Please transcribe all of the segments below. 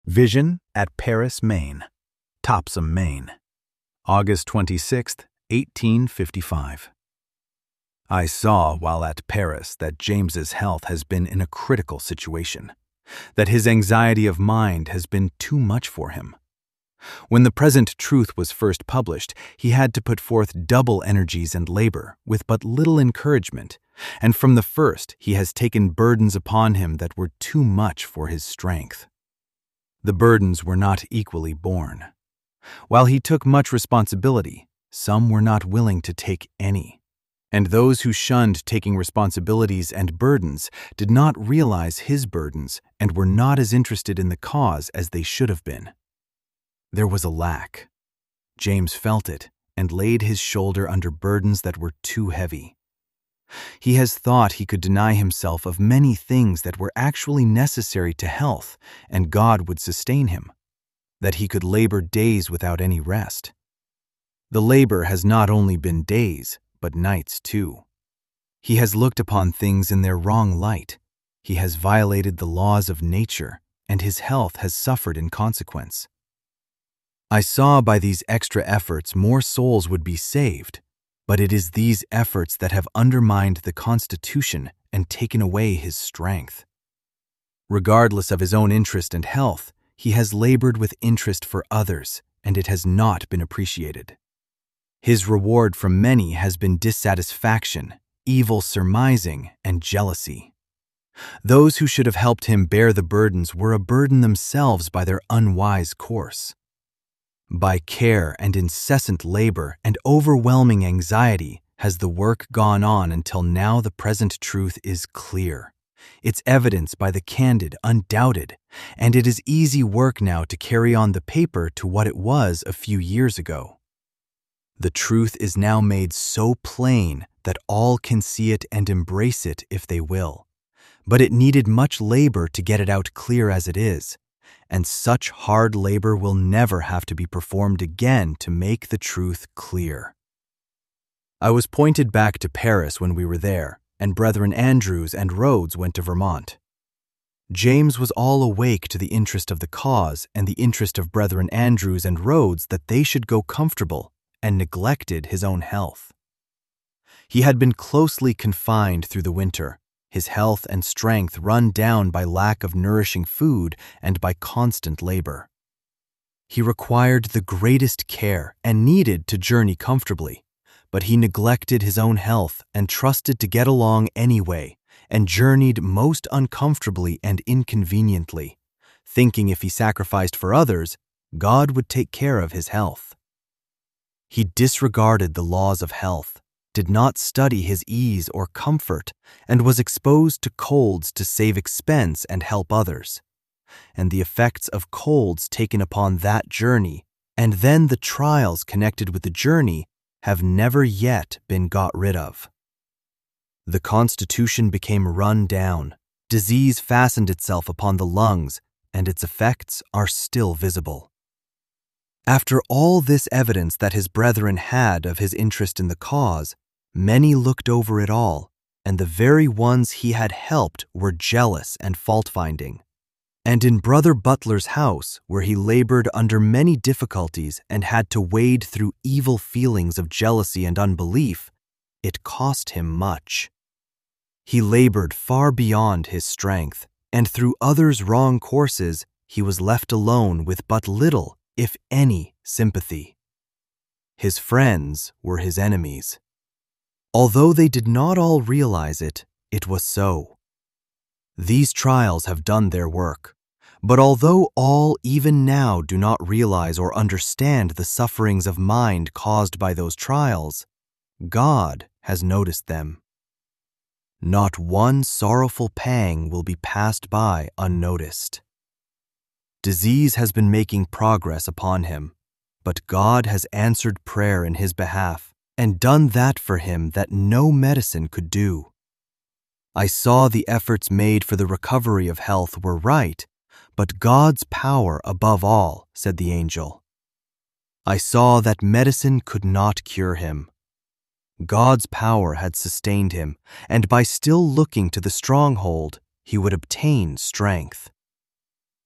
Vision at Paris, Maine. Topsham, Maine. August 26, 1855. I saw while at Paris that James's health has been in a critical situation, that his anxiety of mind has been too much for him. When the present truth was first published, he had to put forth double energies and labor with but little encouragement, and from the first he has taken burdens upon him that were too much for his strength. The burdens were not equally borne. While he took much responsibility, some were not willing to take any. And those who shunned taking responsibilities and burdens did not realize his burdens and were not as interested in the cause as they should have been. There was a lack. James felt it and laid his shoulder under burdens that were too heavy. He has thought he could deny himself of many things that were actually necessary to health, and God would sustain him, that he could labor days without any rest. The labor has not only been days, but nights too. He has looked upon things in their wrong light. He has violated the laws of nature, and his health has suffered in consequence. I saw by these extra efforts more souls would be saved, but it is these efforts that have undermined the constitution and taken away his strength. Regardless of his own interest and health, he has labored with interest for others, and it has not been appreciated. His reward from many has been dissatisfaction, evil surmising, and jealousy. Those who should have helped him bear the burdens were a burden themselves by their unwise course. By care and incessant labor and overwhelming anxiety has the work gone on until now the present truth is clear. Its evidence by the candid, undoubted, and it is easy work now to carry on the paper to what it was a few years ago. The truth is now made so plain that all can see it and embrace it if they will, but it needed much labor to get it out clear as it is, and such hard labor will never have to be performed again to make the truth clear. I was pointed back to Paris when we were there, and Brethren Andrews and Rhodes went to Vermont. James was all awake to the interest of the cause and the interest of Brethren Andrews and Rhodes that they should go comfortable, and neglected his own health. He had been closely confined through the winter, his health and strength run down by lack of nourishing food and by constant labor. He required the greatest care and needed to journey comfortably, but he neglected his own health and trusted to get along anyway, and journeyed most uncomfortably and inconveniently, thinking if he sacrificed for others, God would take care of his health. He disregarded the laws of health, did not study his ease or comfort, and was exposed to colds to save expense and help others. And the effects of colds taken upon that journey, and then the trials connected with the journey, have never yet been got rid of. The constitution became run down, disease fastened itself upon the lungs, and its effects are still visible. After all this evidence that his brethren had of his interest in the cause, many looked over it all, and the very ones he had helped were jealous and fault-finding. And in Brother Butler's house, where he labored under many difficulties and had to wade through evil feelings of jealousy and unbelief, it cost him much. He labored far beyond his strength, and through others' wrong courses, he was left alone with but little, if any, sympathy. His friends were his enemies. Although they did not all realize it, it was so. These trials have done their work, but although all even now do not realize or understand the sufferings of mind caused by those trials, God has noticed them. Not one sorrowful pang will be passed by unnoticed. Disease has been making progress upon him, but God has answered prayer in his behalf and done that for him that no medicine could do. I saw the efforts made for the recovery of health were right, but God's power above all, said the angel. I saw that medicine could not cure him. God's power had sustained him, and by still looking to the stronghold, he would obtain strength.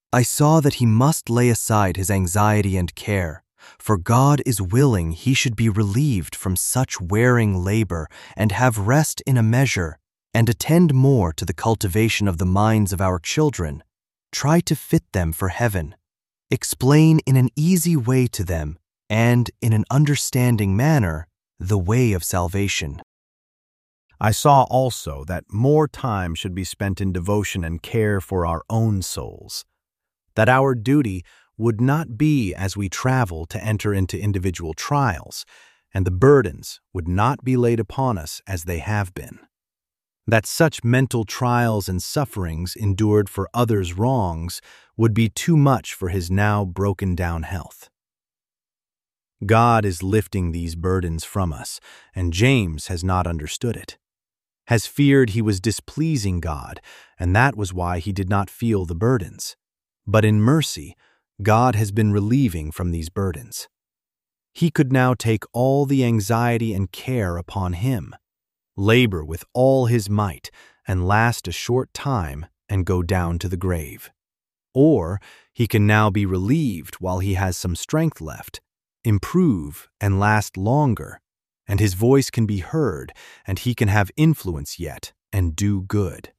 I saw that he must lay aside his anxiety and care, for God is willing he should be relieved from such wearing labor and have rest in a measure, and attend more to the cultivation of the minds of our children. Try to fit them for heaven. Explain in an easy way to them, and in an understanding manner, the way of salvation. I saw also that more time should be spent in devotion and care for our own souls, that our duty would not be as we travel to enter into individual trials, and the burdens would not be laid upon us as they have been, that such mental trials and sufferings endured for others' wrongs would be too much for his now broken-down health. God is lifting these burdens from us, and James has not understood it, has feared he was displeasing God, and that was why he did not feel the burdens. But in mercy, God has been relieving from these burdens. He could now take all the anxiety and care upon him, labor with all his might, and last a short time and go down to the grave. Or he can now be relieved while he has some strength left, improve and last longer, and his voice can be heard, and he can have influence yet and do good.